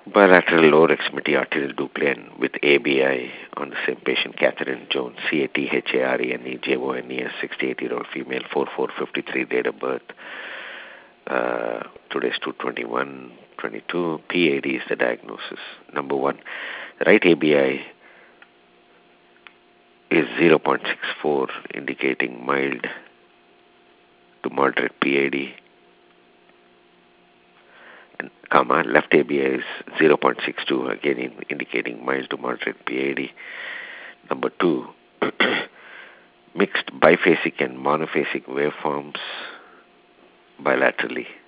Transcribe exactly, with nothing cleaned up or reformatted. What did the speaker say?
Bilateral lower extremity arterial Duchenne with A B I on the same patient, Catherine Jones, C A T H A R E N E J O N E S, sixty-eight-year-old female, four four fifty-three, date of birth. Uh, today's two twenty-one twenty-two. P A D is the diagnosis. Number one, right A B I is zero point six four, indicating mild to moderate P A D. And, comma, left A B I is zero point six two, again in, indicating mild to moderate P A D. Number two, mixed biphasic and monophasic waveforms bilaterally.